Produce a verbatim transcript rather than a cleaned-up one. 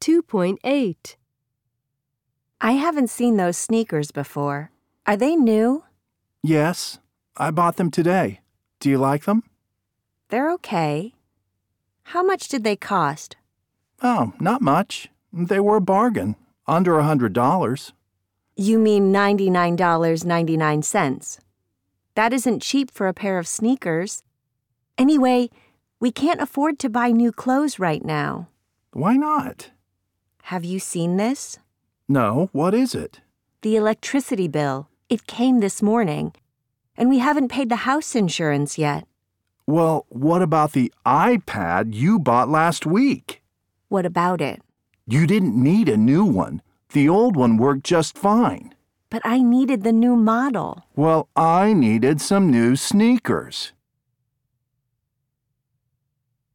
two point eight. I haven't seen those sneakers before. Are they new? Yes, I bought them today. Do you like them? They're okay. How much did they cost? Oh, not much. They were a bargain, under a hundred dollars. You mean ninety-nine dollars and ninety-nine cents. That isn't cheap for a pair of sneakers. Anyway, we can't afford to buy new clothes right now. Why not? Have you seen this? No, what is it? The electricity bill. It came this morning, and we haven't paid the house insurance yet. Well, what about the iPad you bought last week? What about it? You didn't need a new one. The old one worked just fine. But I needed the new model. Well, I needed some new sneakers.